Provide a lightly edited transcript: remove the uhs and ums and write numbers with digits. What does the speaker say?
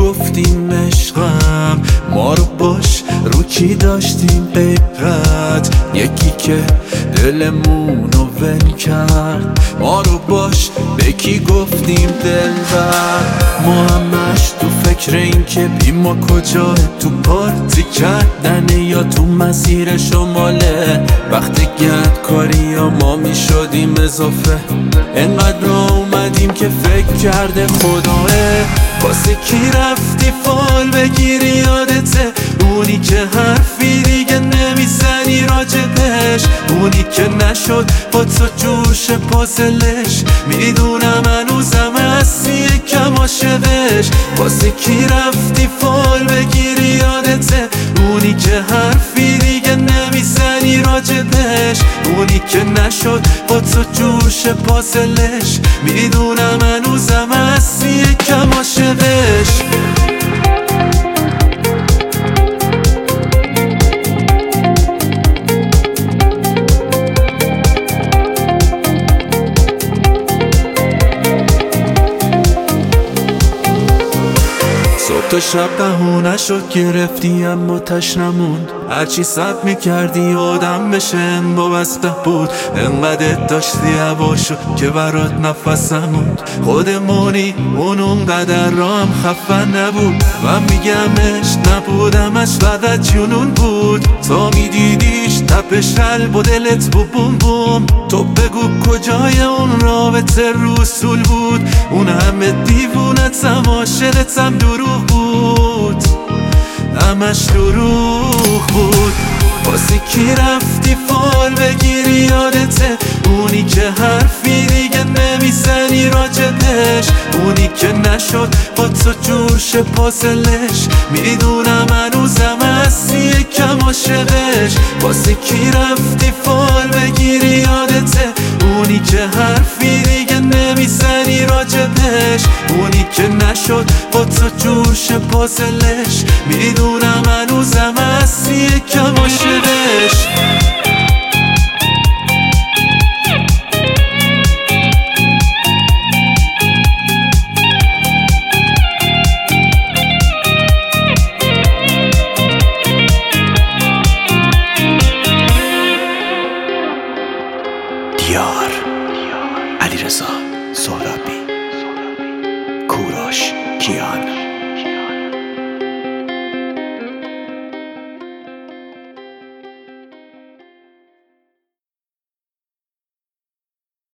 گفتیم عشقم، ما رو باش رو کی داشتیم غیرت، یکی که دلمونو ول کرد. ما رو باش به کی گفتیم دلبر، ما همش تو فکر این که بی ما کجاه، تو پارتی کردنه یا تو مسیر شماله. وقتی گرد کاری یا ما می شدیم اضافه، انقدر را اومدیم که فکر کرده خداه. واسه کی رفتی فال بگیری یادته، اونی که حرفی دیگه نمیزنی راجبش، اونی که نشد با تو جوش پازلش. میدونم هنوزم هستی کم عاشقش. واسه کی رفتی فال بگیری یادته، اونی که حرفی دیگه نمیزنی راجبش، اونی که نشد با تو جوش پازلش. میدونم هنوزم هستی کم عاشقش. تو شب بهونه شد گرفتی اما تش نموند، هرچی صبر میکردی آدم بشه وابسته بود. انقدر داشتی هواشو که برات نفسم موند، خودمونی اون اونقدر رام خفه نبود. من میگمش نبودمش فقط جنون بود، تا میدیدیش تپش قلب و دلت بو بوم بوم. تو بگو کجای اون رابطه رو اصول بود، اون همه دیوونتم عاشقتم دروغ بود، همش دروغ بود. واسه کی رفتی فال بگیری یادته، اونی که حرفی دیگه نمیزنی راجبش، اونی که نشد با تو جوش پازلش. میدونم هنوزم هستی کم عاشقش. واسه کی رفتی فال بگیری یادته، اونی که حرفی دیگه نمیزنی راجبش، اونی که نشد با تو جوش پازلش. میدونم هنوزم هستی کم عاشقش. دیار، علیرضا سهرابی، کوروش کیان.